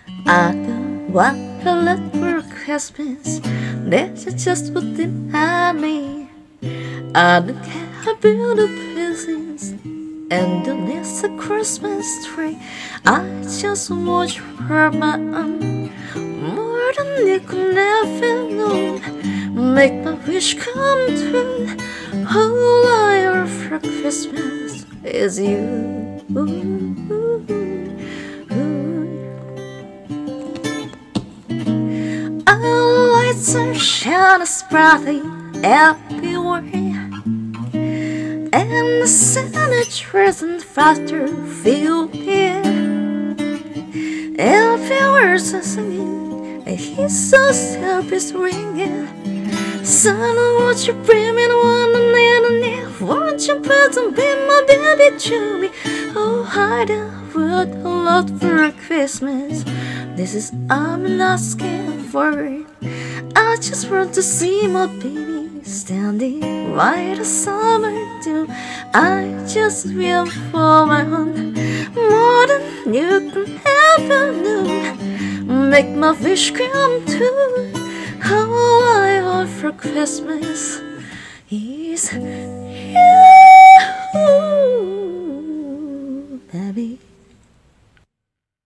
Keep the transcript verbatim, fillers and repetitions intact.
I don't want a lot for Christmas. This is just what behind me. I don't care about the presents and the next Christmas tree. I just want you for my own, more than you could never know. Make my wish come true. All I want for Christmas is you. Our lights are shining brightly everywhere, and the Santa trees and faster fill here. Everywhere's a singing, and his self is ringing. Santa, won't you bring me the one and then and won't you put some be my baby to me? Oh, I don't want a lot for Christmas. This is I'm not asking for it. I just want to see my baby standing by the summer dew. I just feel for my own, more than you can ever know. Make my wish come true. All I want for Christmas is you, baby.